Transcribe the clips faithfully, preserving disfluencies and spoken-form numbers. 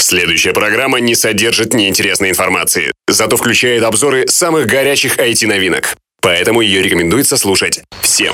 Следующая программа не содержит неинтересной информации, зато включает обзоры самых горячих ай ти-новинок. Поэтому ее рекомендуется слушать всем.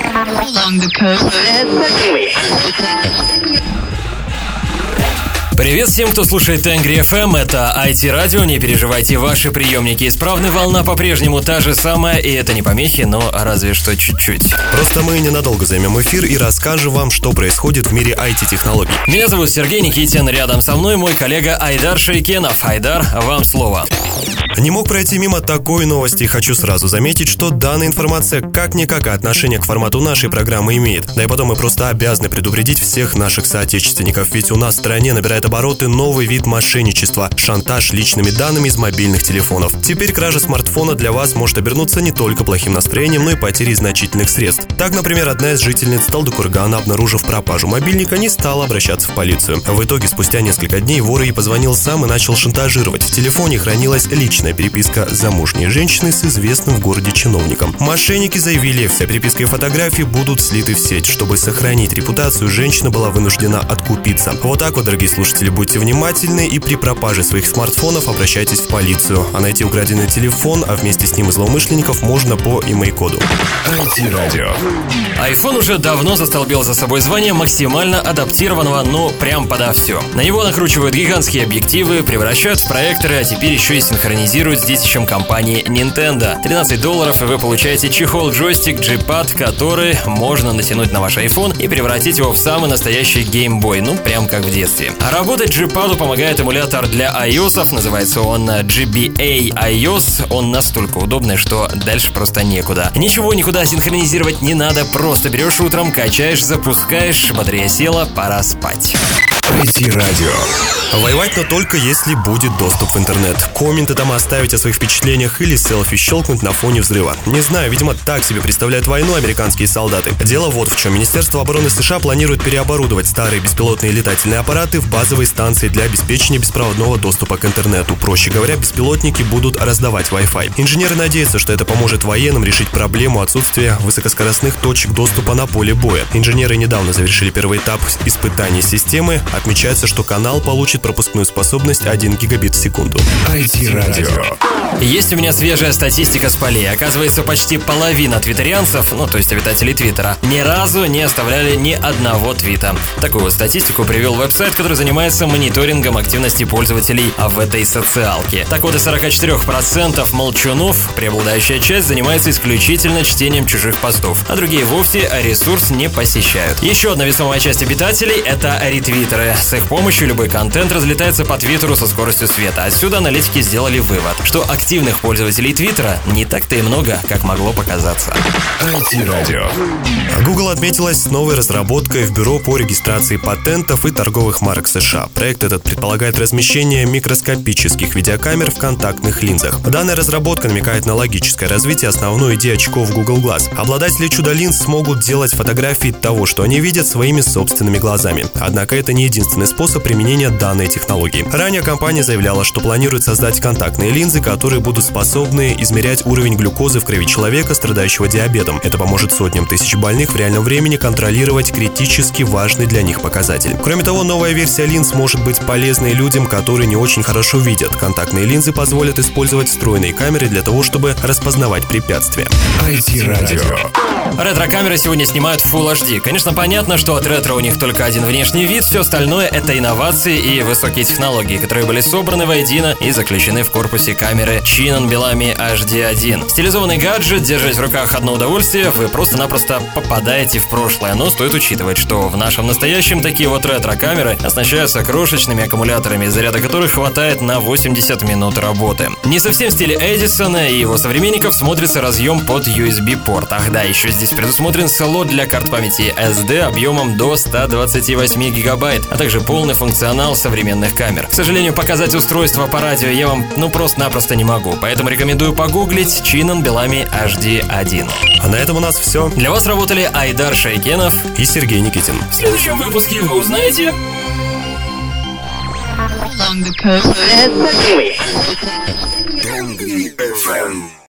Привет всем, кто слушает Тенгри эф эм, это ай ти-радио, не переживайте, ваши приемники исправны, волна по-прежнему та же самая, и это не помехи, но разве что чуть-чуть. Просто мы ненадолго займем эфир и расскажем вам, что происходит в мире ай ти-технологий. Меня зовут Сергей Никитин, рядом со мной мой коллега Айдар Шейкенов. Айдар, вам слово. Не мог пройти мимо такой новости. Хочу сразу заметить, что данная информация как-никак отношение к формату нашей программы имеет. Да и потом мы просто обязаны предупредить всех наших соотечественников, ведь у нас в стране набирает обороты новый вид мошенничества – шантаж личными данными из мобильных телефонов. Теперь кража смартфона для вас может обернуться не только плохим настроением, но и потерей значительных средств. Так, например, одна из жительниц Талдыкургана, обнаружив пропажу мобильника, не стала обращаться в полицию. В итоге, спустя несколько дней, вор ей позвонил сам и начал шантажировать. В телефоне хранилась личная переписка замужней женщины с известным в городе чиновником. Мошенники заявили, вся переписка и фотографии будут слиты в сеть. Чтобы сохранить репутацию, женщина была вынуждена откупиться. Вот так вот, дорогие слушатели, будьте внимательны и при пропаже своих смартфонов обращайтесь в полицию. А найти украденный телефон, а вместе с ним и злоумышленников можно по имей-коду. ай ти-радио. iPhone уже давно застолбил за собой звание максимально адаптированного, но прям подо все. На него накручивают гигантские объективы, превращают в проекторы, а теперь еще и синхронизируют с детищем компании Nintendo. тринадцать долларов, и вы получаете чехол-джойстик G-Pad, который можно натянуть на ваш iPhone и превратить его в самый настоящий Game Boy, ну прям как в детстве. А работать G-Pad помогает эмулятор для iOS, называется он джи би эй iOS. Он настолько удобный, что дальше просто некуда. Ничего никуда синхронизировать не надо, просто берешь утром, качаешь, запускаешь, батарея села, пора спать. ай ти-радио. Воевать, но только если будет доступ в интернет. Комменты там оставить о своих впечатлениях или селфи щелкнуть на фоне взрыва. Не знаю, видимо, так себе представляют войну американские солдаты. Дело вот в чем. Министерство обороны США планирует переоборудовать старые беспилотные летательные аппараты в базовые станции для обеспечения беспроводного доступа к интернету. Проще говоря, беспилотники будут раздавать Wi-Fi. Инженеры надеются, что это поможет военным решить проблему отсутствия высокоскоростных точек доступа на поле боя. Инженеры недавно завершили первый этап испытаний системы. Отмечается, что канал получит пропускную способность один гигабит в секунду. ай ти-радио. Есть у меня свежая статистика с полей. Оказывается, почти половина твиттерианцев, ну то есть обитателей Твиттера, ни разу не оставляли ни одного твита. Такую вот статистику привел веб-сайт, который занимается мониторингом активности пользователей в этой социалке. Так вот, из сорок четыре процента молчунов преобладающая часть занимается исключительно чтением чужих постов, а другие вовсе ресурс не посещают. Еще одна весомая часть обитателей — это ретвитеры. С их помощью любой контент разлетается по Твиттеру со скоростью света. Отсюда аналитики сделали вывод, что активных пользователей Твиттера не так-то и много, как могло показаться. ай ти-радио. Google отметилась с новой разработкой в Бюро по регистрации патентов и торговых марок США. Проект этот предполагает размещение микроскопических видеокамер в контактных линзах. Данная разработка намекает на логическое развитие основной идеи очков Google Glass. Обладатели чудо-линз смогут делать фотографии того, что они видят своими собственными глазами. Однако это не единственный способ применения данной технологии. Ранее компания заявляла, что планирует создать контактные линзы, которые будут способны измерять уровень глюкозы в крови человека, страдающего диабетом. Это поможет сотням тысяч больных в реальном времени контролировать критически важный для них показатель. Кроме того, новая версия линз может быть полезной людям, которые не очень хорошо видят. Контактные линзы позволят использовать встроенные камеры для того, чтобы распознавать препятствия. ай ти-радио. Ретро-камеры сегодня снимают в Full эйч ди. Конечно, понятно, что от ретро у них только один внешний вид, все остальное — это инновации и высокие технологии, которые были собраны воедино и заключены в корпусе камеры Canon Bellamy эйч ди один. Стилизованный гаджет, держать в руках одно удовольствие, вы просто-напросто попадаете в прошлое, но стоит учитывать, что в нашем настоящем такие вот ретро-камеры оснащаются крошечными аккумуляторами, заряда которых хватает на восемьдесят минут работы. Не совсем в стиле Эдисона и его современников смотрится разъем под ю эс би-порт. Ах да, еще здесь предусмотрен слот для карт памяти эс ди объемом до ста двадцати восьми гигабайт, а также полный функционал современных камер. К сожалению, показать устройство по радио я вам ну просто-напросто не могу, поэтому рекомендую погуглить Canon Bellamy эйч ди один. А на этом у нас все. Для вас работали Айдар Шейкенов И Сергей Никитин. В следующем выпуске вы узнаете... Along the coast. Тенгри эф эм.